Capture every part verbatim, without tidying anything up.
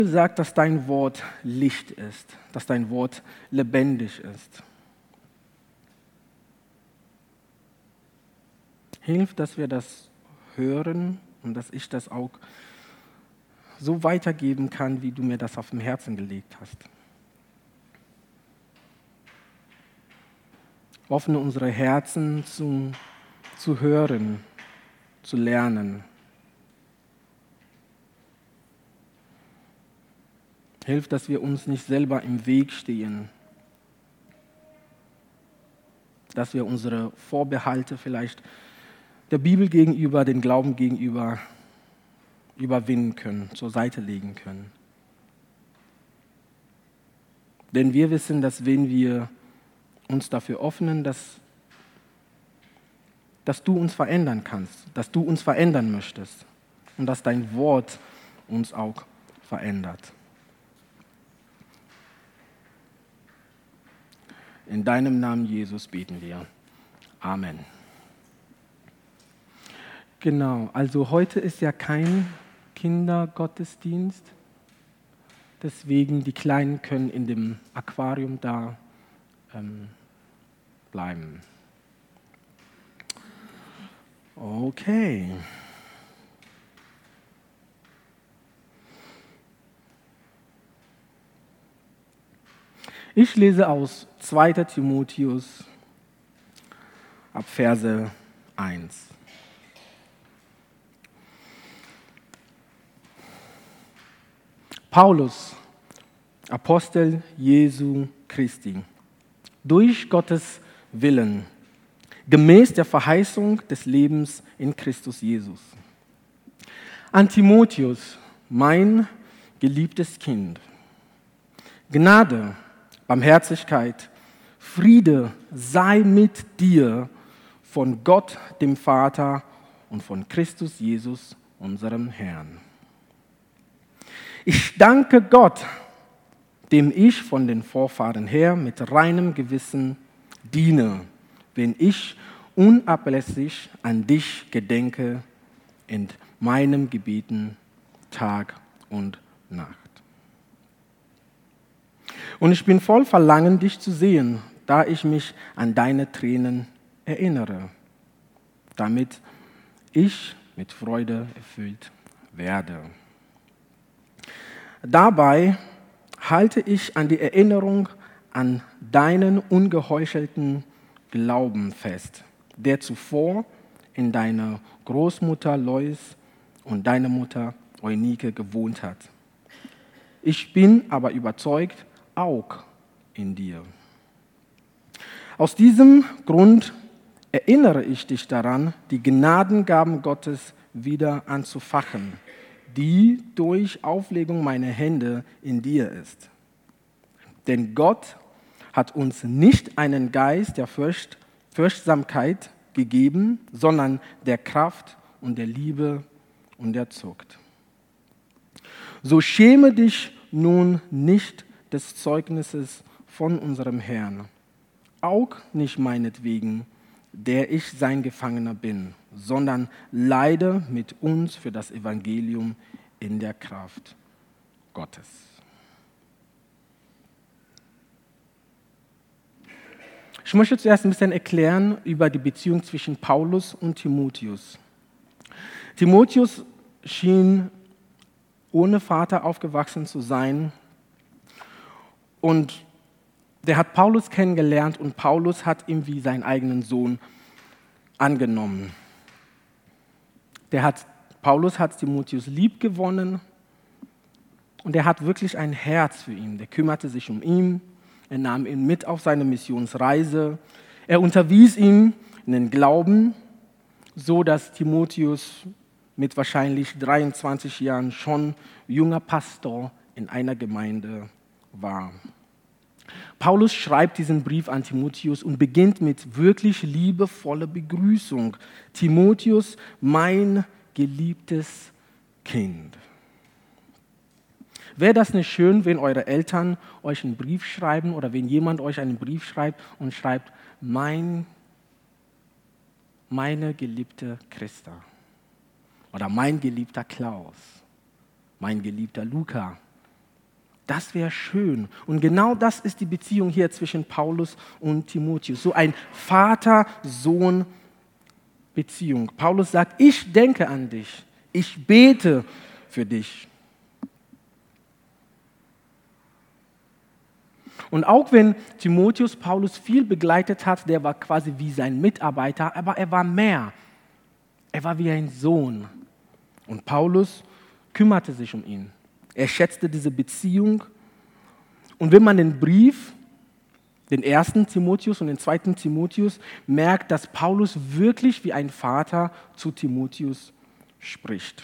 sagt, dass dein Wort Licht ist, dass dein Wort lebendig ist. Hilf, dass wir das hören und dass ich das auch so weitergeben kann, wie du mir das auf dem Herzen gelegt hast. Öffne unsere Herzen zu, zu hören, zu lernen. Hilf, dass wir uns nicht selber im Weg stehen, dass wir unsere Vorbehalte vielleicht der Bibel gegenüber, dem Glauben gegenüber überwinden können, zur Seite legen können. Denn wir wissen, dass wenn wir uns dafür öffnen, dass, dass du uns verändern kannst, dass du uns verändern möchtest und dass dein Wort uns auch verändert. In deinem Namen, Jesus, beten wir. Amen. Genau, also heute ist ja kein Kindergottesdienst. Deswegen, die Kleinen können in dem Aquarium da ähm, bleiben. Okay. Ich lese aus zweiter Timotheus ab Verse eins. Paulus, Apostel Jesu Christi, durch Gottes Willen, gemäß der Verheißung des Lebens in Christus Jesus. An Timotheus, mein geliebtes Kind, Gnade, Barmherzigkeit, Friede sei mit dir von Gott, dem Vater und von Christus Jesus, unserem Herrn. Ich danke Gott, dem ich von den Vorfahren her mit reinem Gewissen diene, wenn ich unablässig an dich gedenke in meinem Gebeten Tag und Nacht. Und ich bin voll Verlangen, dich zu sehen, da ich mich an deine Tränen erinnere, damit ich mit Freude erfüllt werde. Dabei halte ich an die Erinnerung an deinen ungeheuchelten Glauben fest, der zuvor in deiner Großmutter Lois und deiner Mutter Eunike gewohnt hat. Ich bin aber überzeugt, auch in dir. Aus diesem Grund erinnere ich dich daran, die Gnadengaben Gottes wieder anzufachen, die durch Auflegung meiner Hände in dir ist. Denn Gott hat uns nicht einen Geist der Furcht, Furchtsamkeit gegeben, sondern der Kraft und der Liebe und der Zucht. So schäme dich nun nicht des Zeugnisses von unserem Herrn, auch nicht meinetwegen, der ich sein Gefangener bin, sondern leide mit uns für das Evangelium in der Kraft Gottes. Ich möchte zuerst ein bisschen erklären über die Beziehung zwischen Paulus und Timotheus. Timotheus schien ohne Vater aufgewachsen zu sein und der hat Paulus kennengelernt und Paulus hat ihn wie seinen eigenen Sohn angenommen. Der hat, Paulus hat Timotheus lieb gewonnen und er hat wirklich ein Herz für ihn. Der kümmerte sich um ihn, er nahm ihn mit auf seine Missionsreise, er unterwies ihn in den Glauben, so dass Timotheus mit wahrscheinlich dreiundzwanzig Jahren schon junger Pastor in einer Gemeinde war. Paulus schreibt diesen Brief an Timotheus und beginnt mit wirklich liebevoller Begrüßung. Timotheus, mein geliebtes Kind. Wäre das nicht schön, wenn eure Eltern euch einen Brief schreiben oder wenn jemand euch einen Brief schreibt und schreibt, mein, meine geliebte Christa oder mein geliebter Klaus, mein geliebter Luca, Das wäre schön. Und genau das ist die Beziehung hier zwischen Paulus und Timotheus. So ein Vater-Sohn-Beziehung. Paulus sagt, ich denke an dich. Ich bete für dich. Und auch wenn Timotheus Paulus viel begleitet hat, der war quasi wie sein Mitarbeiter, aber er war mehr. Er war wie ein Sohn. Und Paulus kümmerte sich um ihn. Er schätzte diese Beziehung. Und wenn man den Brief, den ersten Timotheus und den zweiten Timotheus, merkt, dass Paulus wirklich wie ein Vater zu Timotheus spricht.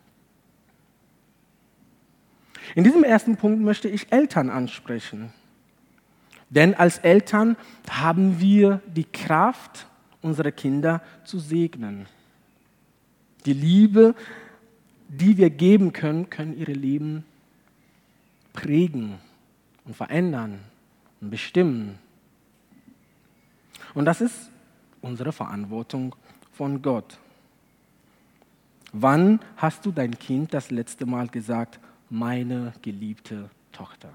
In diesem ersten Punkt möchte ich Eltern ansprechen. Denn als Eltern haben wir die Kraft, unsere Kinder zu segnen. Die Liebe, die wir geben können, können ihre Leben prägen und verändern und bestimmen. Und das ist unsere Verantwortung von Gott. Wann hast du dein Kind das letzte Mal gesagt, meine geliebte Tochter?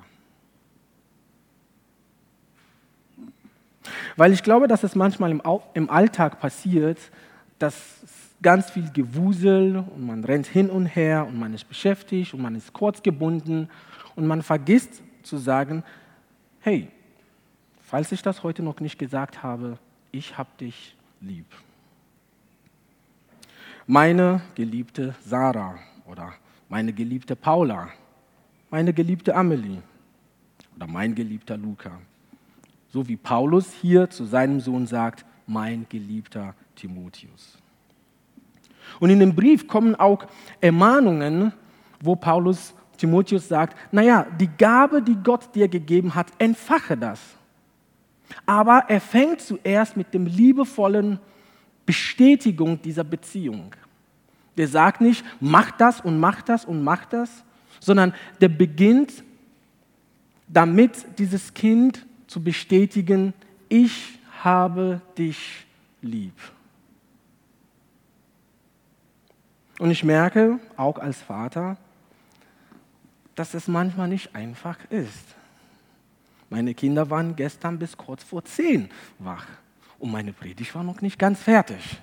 Weil ich glaube, dass es manchmal im, im Alltag passiert, dass ganz viel Gewusel und man rennt hin und her und man ist beschäftigt und man ist kurz gebunden und man vergisst zu sagen, hey, falls ich das heute noch nicht gesagt habe, ich hab dich lieb. Meine geliebte Sarah oder meine geliebte Paula, meine geliebte Amelie oder mein geliebter Luca. So wie Paulus hier zu seinem Sohn sagt, mein geliebter Timotheus. Und in dem Brief kommen auch Ermahnungen, wo Paulus Timotheus sagt, naja, die Gabe, die Gott dir gegeben hat, entfache das. Aber er fängt zuerst mit dem liebevollen Bestätigung dieser Beziehung. Der sagt nicht, mach das und mach das und mach das, sondern der beginnt damit, dieses Kind zu bestätigen, ich habe dich lieb. Und ich merke, auch als Vater, dass es manchmal nicht einfach ist. Meine Kinder waren gestern bis kurz vor zehn wach und meine Predigt war noch nicht ganz fertig.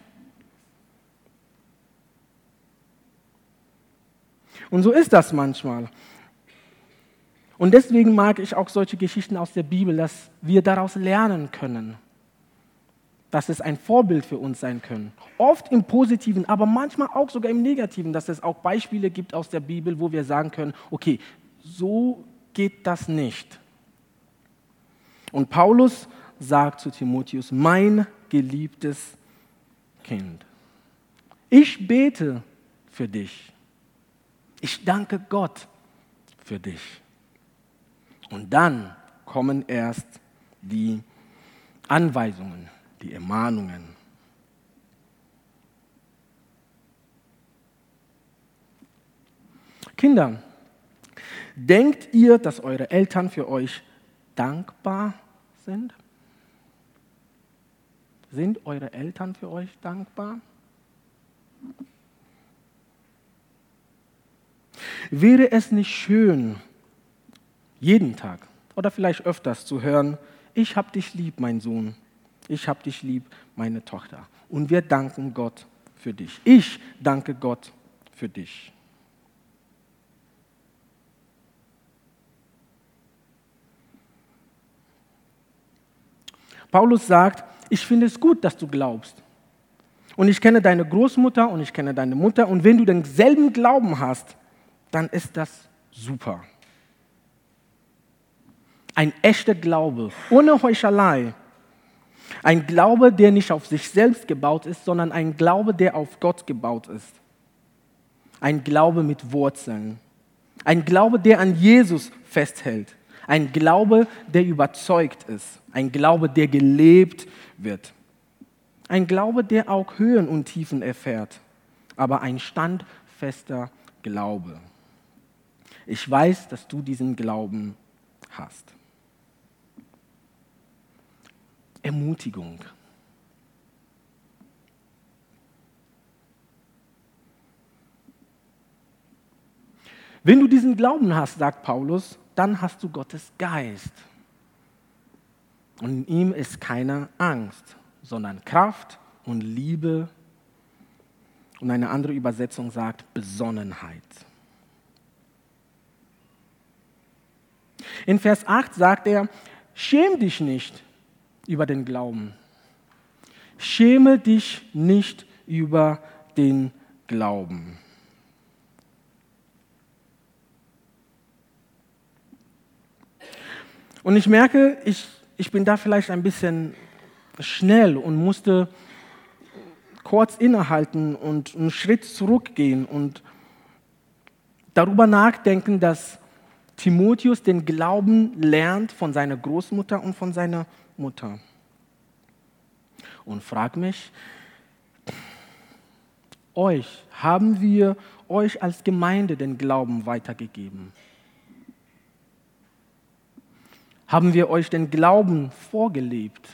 Und so ist das manchmal. Und deswegen mag ich auch solche Geschichten aus der Bibel, dass wir daraus lernen können, dass es ein Vorbild für uns sein können. Oft im Positiven, aber manchmal auch sogar im Negativen, dass es auch Beispiele gibt aus der Bibel, wo wir sagen können, okay, so geht das nicht. Und Paulus sagt zu Timotheus, mein geliebtes Kind, ich bete für dich. Ich danke Gott für dich. Und dann kommen erst die Anweisungen, die Ermahnungen. Kinder, denkt ihr, dass eure Eltern für euch dankbar sind? Sind eure Eltern für euch dankbar? Wäre es nicht schön, jeden Tag oder vielleicht öfters zu hören, ich hab dich lieb, mein Sohn, ich hab dich lieb, meine Tochter. Und wir danken Gott für dich. Ich danke Gott für dich. Paulus sagt, ich finde es gut, dass du glaubst. Und ich kenne deine Großmutter und ich kenne deine Mutter. Und wenn du denselben Glauben hast, dann ist das super. Ein echter Glaube, ohne Heuchelei. Ein Glaube, der nicht auf sich selbst gebaut ist, sondern ein Glaube, der auf Gott gebaut ist. Ein Glaube mit Wurzeln. Ein Glaube, der an Jesus festhält. Ein Glaube, der überzeugt ist. Ein Glaube, der gelebt wird. Ein Glaube, der auch Höhen und Tiefen erfährt. Aber ein standfester Glaube. Ich weiß, dass du diesen Glauben hast. Ermutigung. Wenn du diesen Glauben hast, sagt Paulus, dann hast du Gottes Geist. Und in ihm ist keine Angst, sondern Kraft und Liebe. Und eine andere Übersetzung sagt Besonnenheit. In Vers acht sagt er, schäm dich nicht über den Glauben. Schäme dich nicht über den Glauben. Und ich merke, ich, ich bin da vielleicht ein bisschen schnell und musste kurz innehalten und einen Schritt zurückgehen und darüber nachdenken, dass Timotheus den Glauben lernt von seiner Großmutter und von seiner Mutter. Und frag mich, euch, haben wir euch als Gemeinde den Glauben weitergegeben? Haben wir euch den Glauben vorgelebt?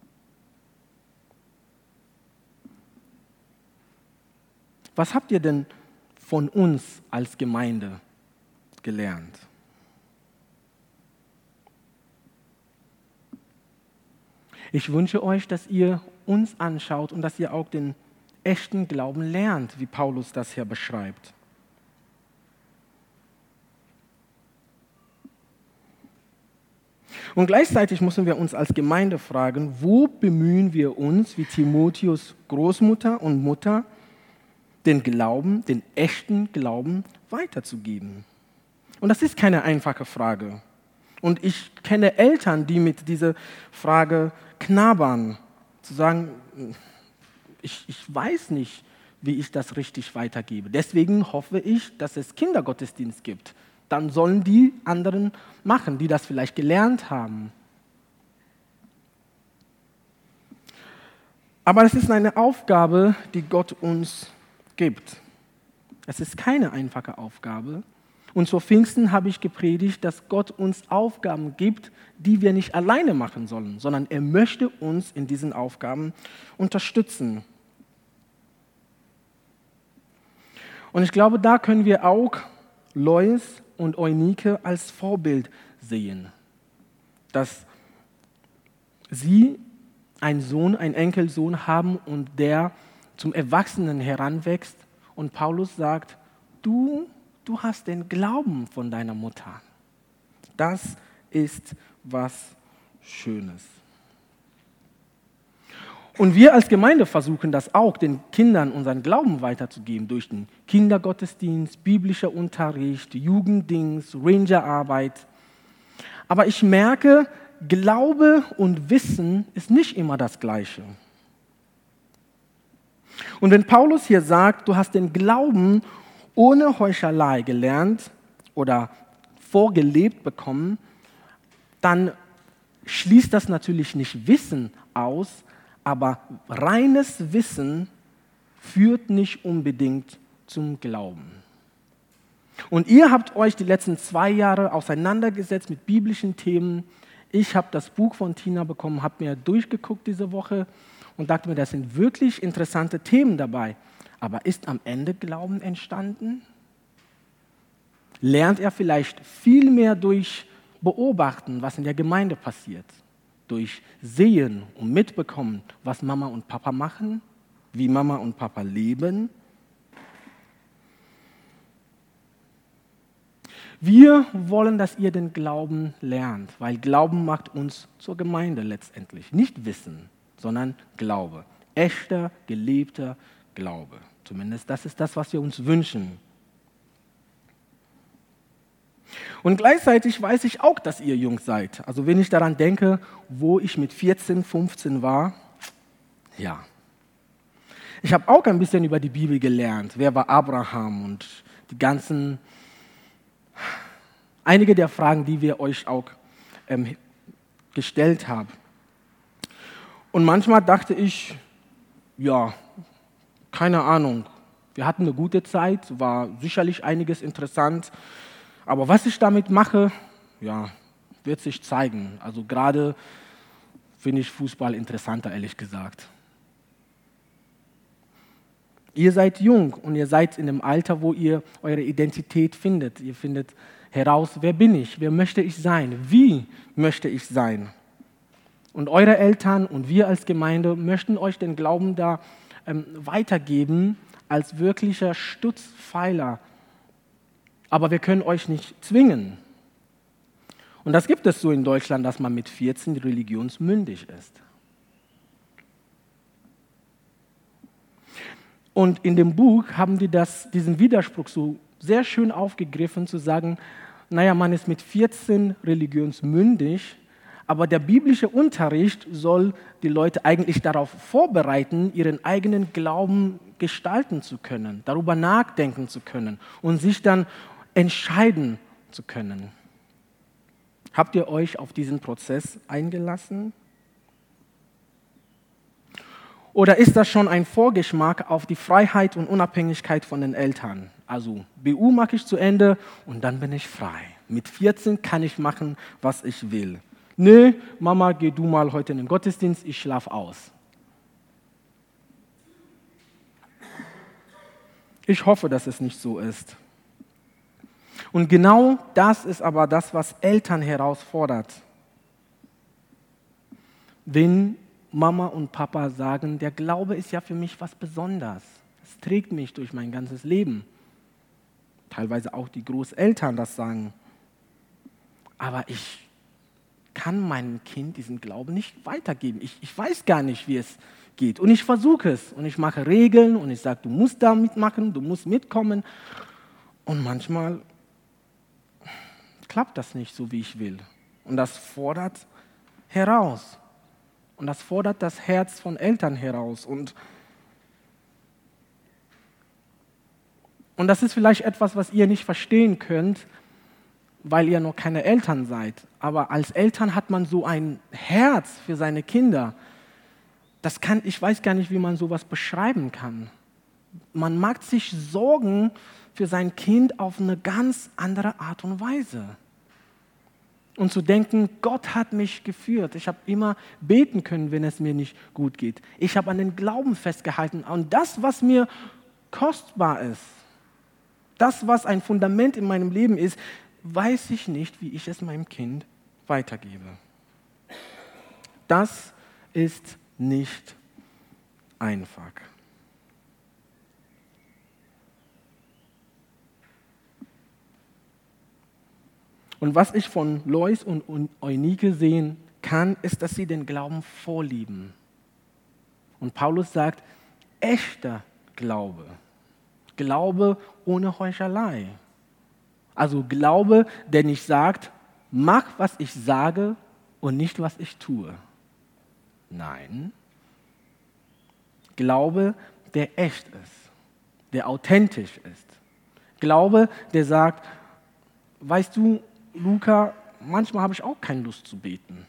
Was habt ihr denn von uns als Gemeinde gelernt? Ich wünsche euch, dass ihr uns anschaut und dass ihr auch den echten Glauben lernt, wie Paulus das hier beschreibt. Und gleichzeitig müssen wir uns als Gemeinde fragen, wo bemühen wir uns, wie Timotheus Großmutter und Mutter, den Glauben, den echten Glauben weiterzugeben? Und das ist keine einfache Frage. Und ich kenne Eltern, die mit dieser Frage knabbern, zu sagen, ich, ich weiß nicht, wie ich das richtig weitergebe. Deswegen hoffe ich, dass es Kindergottesdienst gibt. Dann sollen die anderen machen, die das vielleicht gelernt haben. Aber es ist eine Aufgabe, die Gott uns gibt. Es ist keine einfache Aufgabe. Und zu Pfingsten habe ich gepredigt, dass Gott uns Aufgaben gibt, die wir nicht alleine machen sollen, sondern er möchte uns in diesen Aufgaben unterstützen. Und ich glaube, da können wir auch Lois und Eunike als Vorbild sehen, dass sie einen Sohn, einen Enkelsohn haben und der zum Erwachsenen heranwächst und Paulus sagt, du, du hast den Glauben von deiner Mutter. Das ist was Schönes. Und wir als Gemeinde versuchen das auch, den Kindern unseren Glauben weiterzugeben durch den Kindergottesdienst, biblischer Unterricht, Jugenddienst, Rangerarbeit. Aber ich merke, Glaube und Wissen ist nicht immer das Gleiche. Und wenn Paulus hier sagt, du hast den Glauben ohne Heuchelei gelernt oder vorgelebt bekommen, dann schließt das natürlich nicht Wissen aus, aber reines Wissen führt nicht unbedingt zum Glauben. Und ihr habt euch die letzten zwei Jahre auseinandergesetzt mit biblischen Themen. Ich habe das Buch von Tina bekommen, habe mir durchgeguckt diese Woche und dachte mir, das sind wirklich interessante Themen dabei. Aber ist am Ende Glauben entstanden? Lernt er vielleicht viel mehr durch Beobachten, was in der Gemeinde passiert? Durch Sehen und Mitbekommen, was Mama und Papa machen, wie Mama und Papa leben. Wir wollen, dass ihr den Glauben lernt, weil Glauben macht uns zur Gemeinde letztendlich. Nicht Wissen, sondern Glaube. Echter, gelebter Glaube. Zumindest das ist das, was wir uns wünschen. Und gleichzeitig weiß ich auch, dass ihr jung seid. Also wenn ich daran denke, wo ich mit vierzehn, fünfzehn war, ja. Ich habe auch ein bisschen über die Bibel gelernt. Wer war Abraham und die ganzen, einige der Fragen, die wir euch auch ähm, gestellt haben. Und manchmal dachte ich, ja, keine Ahnung, wir hatten eine gute Zeit, war sicherlich einiges interessant. Aber was ich damit mache, ja, wird sich zeigen. Also gerade finde ich Fußball interessanter, ehrlich gesagt. Ihr seid jung und ihr seid in dem Alter, wo ihr eure Identität findet. Ihr findet heraus, wer bin ich, wer möchte ich sein, wie möchte ich sein. Und eure Eltern und wir als Gemeinde möchten euch den Glauben da ähm, weitergeben als wirklicher Stützpfeiler. Aber wir können euch nicht zwingen. Und das gibt es so in Deutschland, dass man mit vierzehn religionsmündig ist. Und in dem Buch haben die das, diesen Widerspruch so sehr schön aufgegriffen, zu sagen, naja, man ist mit vierzehn religionsmündig, aber der biblische Unterricht soll die Leute eigentlich darauf vorbereiten, ihren eigenen Glauben gestalten zu können, darüber nachdenken zu können und sich dann entscheiden zu können. Habt ihr euch auf diesen Prozess eingelassen? Oder ist das schon ein Vorgeschmack auf die Freiheit und Unabhängigkeit von den Eltern? Also B U mache ich zu Ende und dann bin ich frei. Mit vierzehn kann ich machen, was ich will. Nö, Mama, geh du mal heute in den Gottesdienst, ich schlafe aus. Ich hoffe, dass es nicht so ist. Und genau das ist aber das, was Eltern herausfordert. Wenn Mama und Papa sagen, der Glaube ist ja für mich was Besonderes. Es trägt mich durch mein ganzes Leben. Teilweise auch die Großeltern das sagen. Aber ich kann meinem Kind diesen Glauben nicht weitergeben. Ich, ich weiß gar nicht, wie es geht. Und ich versuche es. Und ich mache Regeln und ich sage, du musst da mitmachen, du musst mitkommen. Und manchmal klappt das nicht so, wie ich will. Und das fordert heraus. Und das fordert das Herz von Eltern heraus. Und, und das ist vielleicht etwas, was ihr nicht verstehen könnt, weil ihr noch keine Eltern seid. Aber als Eltern hat man so ein Herz für seine Kinder. Das kann, ich weiß gar nicht, wie man sowas beschreiben kann. Man macht sich Sorgen für sein Kind auf eine ganz andere Art und Weise. Und zu denken, Gott hat mich geführt. Ich habe immer beten können, wenn es mir nicht gut geht. Ich habe an den Glauben festgehalten. Und das, was mir kostbar ist, das, was ein Fundament in meinem Leben ist, weiß ich nicht, wie ich es meinem Kind weitergebe. Das ist nicht einfach. Und was ich von Lois und Eunike sehen kann, ist, dass sie den Glauben vorlieben. Und Paulus sagt, echter Glaube. Glaube ohne Heuchelei. Also Glaube, der nicht sagt, mach, was ich sage und nicht, was ich tue. Nein. Glaube, der echt ist, der authentisch ist. Glaube, der sagt, weißt du, Luca, manchmal habe ich auch keine Lust zu beten.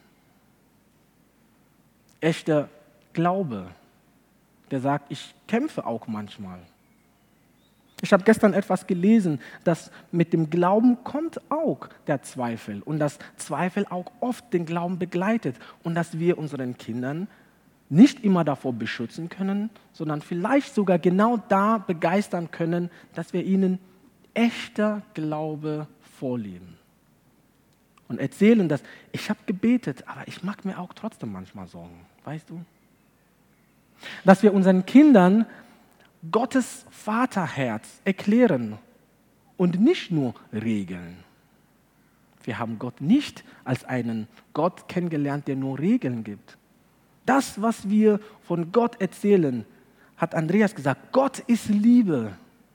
Echter Glaube, der sagt, ich kämpfe auch manchmal. Ich habe gestern etwas gelesen, dass mit dem Glauben kommt auch der Zweifel und dass Zweifel auch oft den Glauben begleitet und dass wir unseren Kindern nicht immer davor beschützen können, sondern vielleicht sogar genau da begeistern können, dass wir ihnen echter Glaube vorleben. Und erzählen, dass ich habe gebetet, aber ich mache mir auch trotzdem manchmal Sorgen, weißt du? Dass wir unseren Kindern Gottes Vaterherz erklären und nicht nur Regeln. Wir haben Gott nicht als einen Gott kennengelernt, der nur Regeln gibt. Das, was wir von Gott erzählen, hat Andreas gesagt, Gott ist Liebe.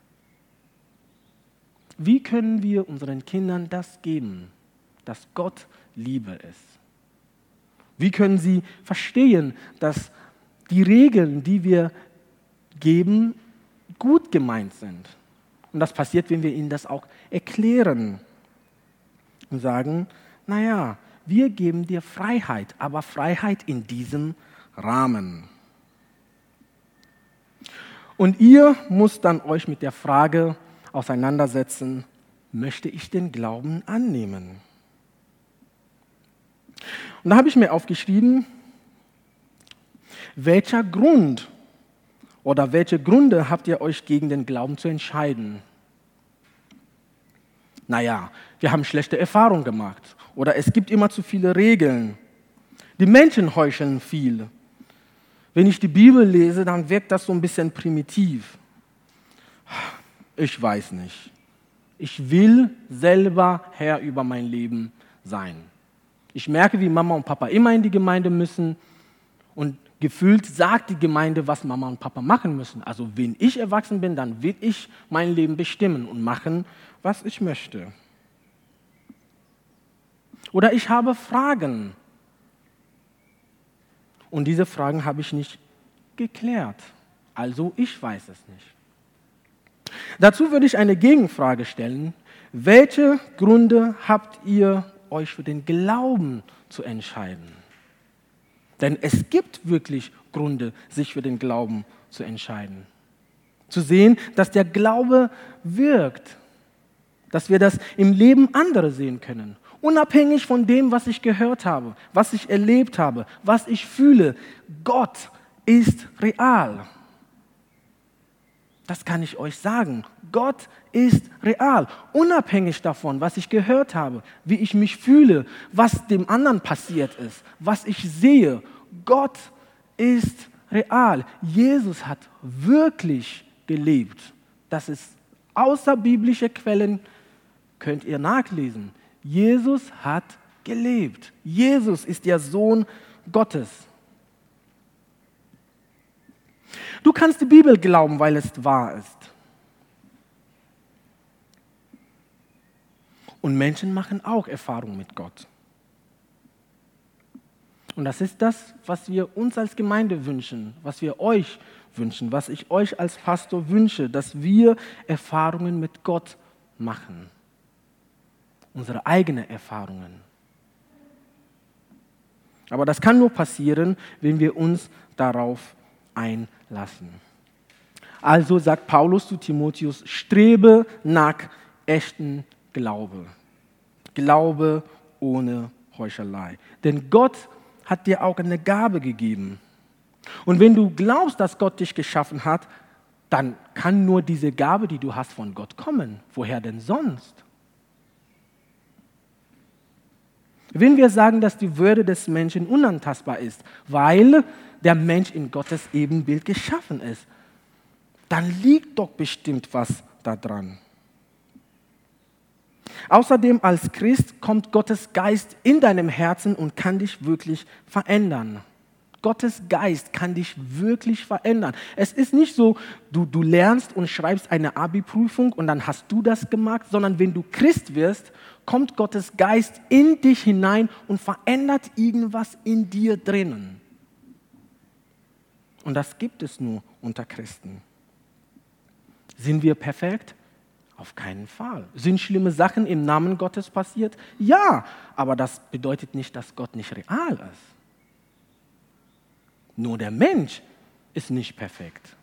Wie können wir unseren Kindern das geben, dass Gott Liebe ist? Wie können sie verstehen, dass die Regeln, die wir geben, gut gemeint sind? Und das passiert, wenn wir ihnen das auch erklären und sagen, naja, wir geben dir Freiheit, aber Freiheit in diesem Rahmen. Und ihr müsst dann euch mit der Frage auseinandersetzen, möchte ich den Glauben annehmen? Und da habe ich mir aufgeschrieben, welcher Grund oder welche Gründe habt ihr euch gegen den Glauben zu entscheiden? Naja, wir haben schlechte Erfahrungen gemacht oder es gibt immer zu viele Regeln. Die Menschen heucheln viel. Wenn ich die Bibel lese, dann wirkt das so ein bisschen primitiv. Ich weiß nicht. Ich will selber Herr über mein Leben sein. Ich merke, wie Mama und Papa immer in die Gemeinde müssen und gefühlt sagt die Gemeinde, was Mama und Papa machen müssen. Also wenn ich erwachsen bin, dann will ich mein Leben bestimmen und machen, was ich möchte. Oder ich habe Fragen. Und diese Fragen habe ich nicht geklärt. Also ich weiß es nicht. Dazu würde ich eine Gegenfrage stellen. Welche Gründe habt ihr euch für den Glauben zu entscheiden? Denn es gibt wirklich Gründe, sich für den Glauben zu entscheiden. Zu sehen, dass der Glaube wirkt. Dass wir das im Leben anderer sehen können. Unabhängig von dem, was ich gehört habe, was ich erlebt habe, was ich fühle. Gott ist real. Das kann ich euch sagen. Gott ist real. Unabhängig davon, was ich gehört habe, wie ich mich fühle, was dem anderen passiert ist, was ich sehe. Gott ist real. Jesus hat wirklich gelebt. Das ist außerbiblische Quellen, könnt ihr nachlesen. Jesus hat gelebt. Jesus ist der Sohn Gottes. Du kannst die Bibel glauben, weil es wahr ist. Und Menschen machen auch Erfahrungen mit Gott. Und das ist das, was wir uns als Gemeinde wünschen, was wir euch wünschen, was ich euch als Pastor wünsche, dass wir Erfahrungen mit Gott machen. Unsere eigenen Erfahrungen. Aber das kann nur passieren, wenn wir uns darauf einlassen. Also sagt Paulus zu Timotheus, strebe nach echten Glaube. Glaube ohne Heuchelei. Denn Gott hat dir auch eine Gabe gegeben. Und wenn du glaubst, dass Gott dich geschaffen hat, dann kann nur diese Gabe, die du hast, von Gott kommen. Woher denn sonst? Wenn wir sagen, dass die Würde des Menschen unantastbar ist, weil der Mensch in Gottes Ebenbild geschaffen ist, dann liegt doch bestimmt was daran. Außerdem als Christ kommt Gottes Geist in deinem Herzen und kann dich wirklich verändern. Gottes Geist kann dich wirklich verändern. Es ist nicht so, du, du lernst und schreibst eine Abi-Prüfung und dann hast du das gemacht, sondern wenn du Christ wirst, kommt Gottes Geist in dich hinein und verändert irgendwas in dir drinnen. Und das gibt es nur unter Christen. Sind wir perfekt? Auf keinen Fall. Sind schlimme Sachen im Namen Gottes passiert? Ja, aber das bedeutet nicht, dass Gott nicht real ist. Nur der Mensch ist nicht perfekt.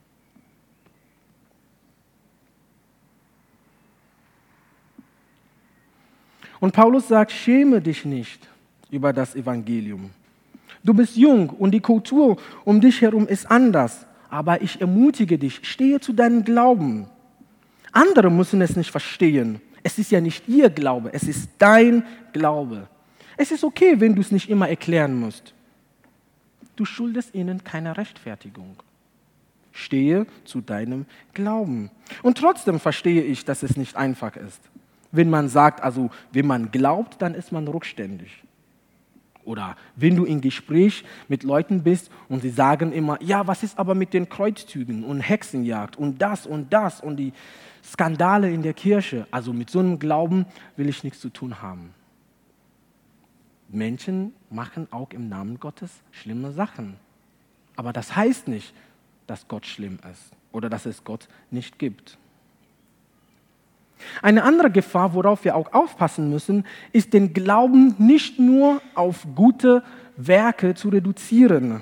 Und Paulus sagt, schäme dich nicht über das Evangelium. Du bist jung und die Kultur um dich herum ist anders. Aber ich ermutige dich, stehe zu deinem Glauben. Andere müssen es nicht verstehen. Es ist ja nicht ihr Glaube, es ist dein Glaube. Es ist okay, wenn du es nicht immer erklären musst. Du schuldest ihnen keine Rechtfertigung. Stehe zu deinem Glauben. Und trotzdem verstehe ich, dass es nicht einfach ist. Wenn man sagt, also wenn man glaubt, dann ist man rückständig. Oder wenn du im Gespräch mit Leuten bist und sie sagen immer, ja, was ist aber mit den Kreuzzügen und Hexenjagd und das und das und die Skandale in der Kirche. Also mit so einem Glauben will ich nichts zu tun haben. Menschen machen auch im Namen Gottes schlimme Sachen. Aber das heißt nicht, dass Gott schlimm ist oder dass es Gott nicht gibt. Eine andere Gefahr, worauf wir auch aufpassen müssen, ist, den Glauben nicht nur auf gute Werke zu reduzieren.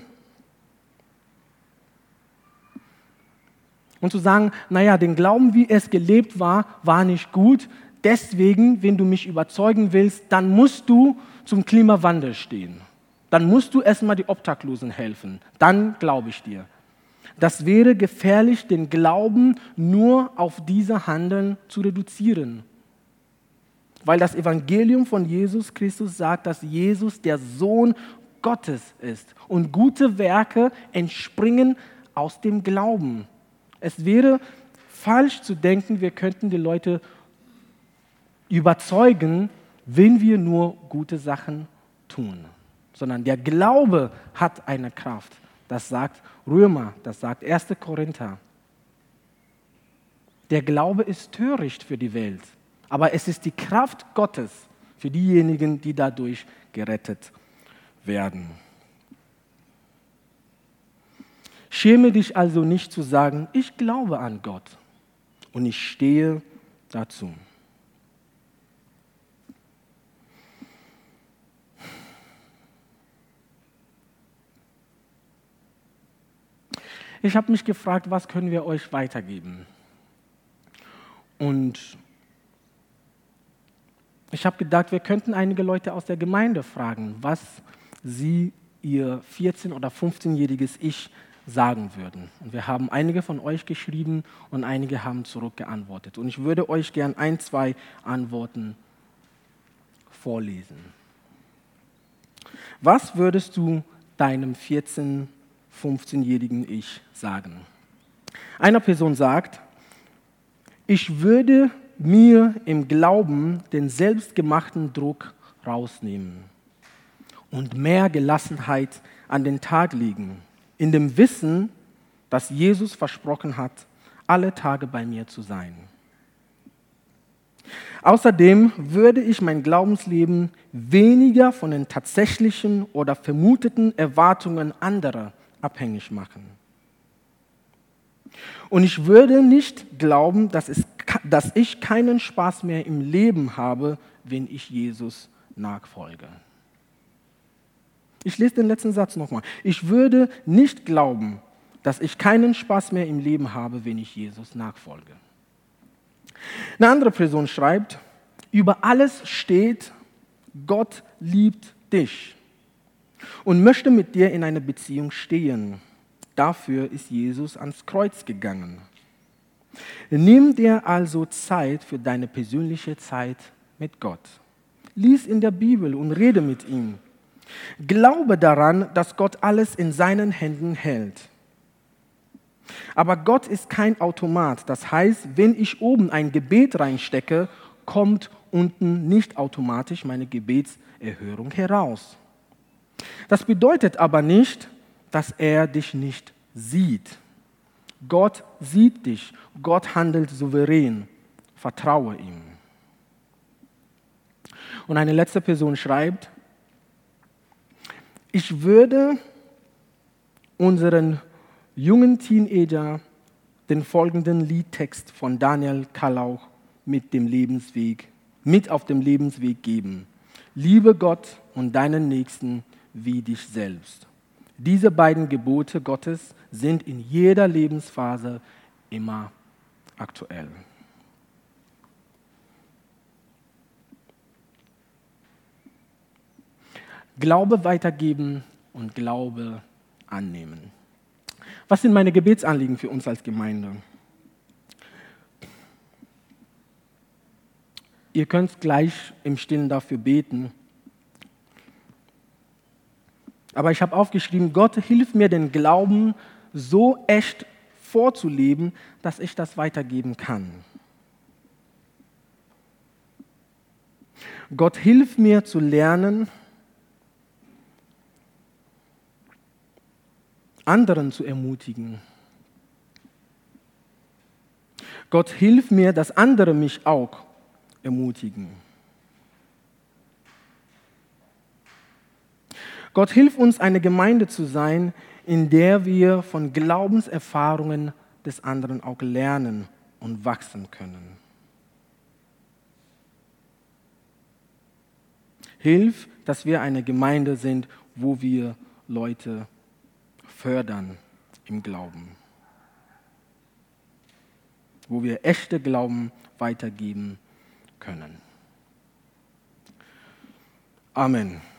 Und zu sagen, naja, den Glauben, wie es gelebt war, war nicht gut. Deswegen, wenn du mich überzeugen willst, dann musst du zum Klimawandel stehen. Dann musst du erstmal die Obdachlosen helfen. Dann glaube ich dir. Das wäre gefährlich, den Glauben nur auf diese Handeln zu reduzieren. weil das Evangelium von Jesus Christus sagt, dass Jesus der Sohn Gottes ist. Und gute Werke entspringen aus dem Glauben. Es wäre falsch zu denken, wir könnten die Leute überzeugen, wenn wir nur gute Sachen tun. Sondern der Glaube hat eine Kraft. Das sagt Römer, das sagt erster Korinther. Der Glaube ist töricht für die Welt, aber es ist die Kraft Gottes für diejenigen, die dadurch gerettet werden. Schäme dich also nicht zu sagen, ich glaube an Gott und ich stehe dazu. Ich habe mich gefragt, was können wir euch weitergeben? Und ich habe gedacht, wir könnten einige Leute aus der Gemeinde fragen, was sie ihr vierzehn- oder fünfzehnjähriges Ich sagen würden. Und wir haben einige von euch geschrieben und einige haben zurückgeantwortet. Und ich würde euch gern ein, zwei Antworten vorlesen. Was würdest du deinem vierzehn-, fünfzehnjährigen Ich sagen? Eine Person sagt, ich würde mir im Glauben den selbstgemachten Druck rausnehmen und mehr Gelassenheit an den Tag legen, in dem Wissen, dass Jesus versprochen hat, alle Tage bei mir zu sein. Außerdem würde ich mein Glaubensleben weniger von den tatsächlichen oder vermuteten Erwartungen anderer abhängig machen. Und ich würde nicht glauben, dass, es, dass ich keinen Spaß mehr im Leben habe, wenn ich Jesus nachfolge. Ich lese den letzten Satz nochmal. Ich würde nicht glauben, dass ich keinen Spaß mehr im Leben habe, wenn ich Jesus nachfolge. Eine andere Person schreibt, über alles steht, Gott liebt dich und möchte mit dir in einer Beziehung stehen. Dafür ist Jesus ans Kreuz gegangen. Nimm dir also Zeit für deine persönliche Zeit mit Gott. Lies in der Bibel und rede mit ihm. Glaube daran, dass Gott alles in seinen Händen hält. Aber Gott ist kein Automat. Das heißt, wenn ich oben ein Gebet reinstecke, kommt unten nicht automatisch meine Gebetserhörung heraus. Das bedeutet aber nicht, dass er dich nicht sieht. Gott sieht dich. Gott handelt souverän. Vertraue ihm. Und eine letzte Person schreibt, ich würde unseren jungen Teenager den folgenden Liedtext von Daniel Kalauch mit dem Lebensweg, mit auf dem Lebensweg geben. Liebe Gott und deinen Nächsten wie dich selbst. Diese beiden Gebote Gottes sind in jeder Lebensphase immer aktuell. Glaube weitergeben und Glaube annehmen. Was sind meine Gebetsanliegen für uns als Gemeinde? Ihr könnt gleich im Stillen dafür beten. Aber ich habe aufgeschrieben, Gott, hilf mir, den Glauben so echt vorzuleben, dass ich das weitergeben kann. Gott, hilf mir zu lernen, anderen zu ermutigen. Gott, hilf mir, dass andere mich auch ermutigen. Gott, hilf uns, eine Gemeinde zu sein, in der wir von Glaubenserfahrungen des anderen auch lernen und wachsen können. Hilf, dass wir eine Gemeinde sind, wo wir Leute fördern im Glauben, wo wir echte Glauben weitergeben können. Amen.